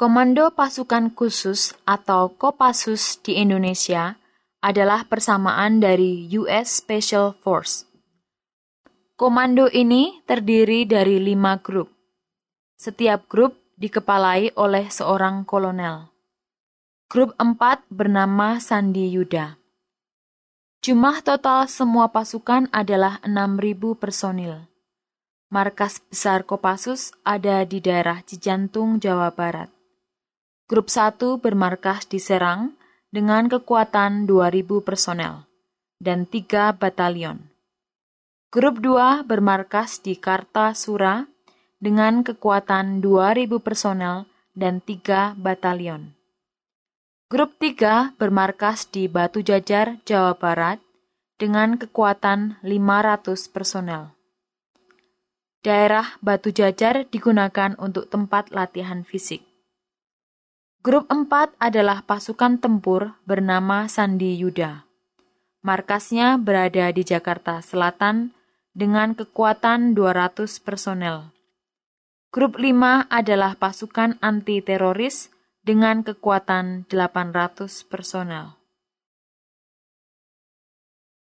Komando Pasukan Khusus atau Kopassus di Indonesia adalah persamaan dari US Special Force. Komando ini terdiri dari 5 grup. Setiap grup dikepalai oleh seorang kolonel. Grup 4 bernama Sandi Yuda. Jumlah total semua pasukan adalah 6.000 personil. Markas besar Kopassus ada di daerah Cijantung, Jawa Barat. Grup 1 bermarkas di Serang dengan kekuatan 2.000 personel dan 3 batalion. Grup 2 bermarkas di Kartasura dengan kekuatan 2.000 personel dan 3 batalion. Grup 3 bermarkas di Batu Jajar, Jawa Barat dengan kekuatan 500 personel. Daerah Batu Jajar digunakan untuk tempat latihan fisik. Grup 4 adalah pasukan tempur bernama Sandi Yuda. Markasnya berada di Jakarta Selatan dengan kekuatan 200 personel. Grup 5 adalah pasukan anti-teroris dengan kekuatan 800 personel.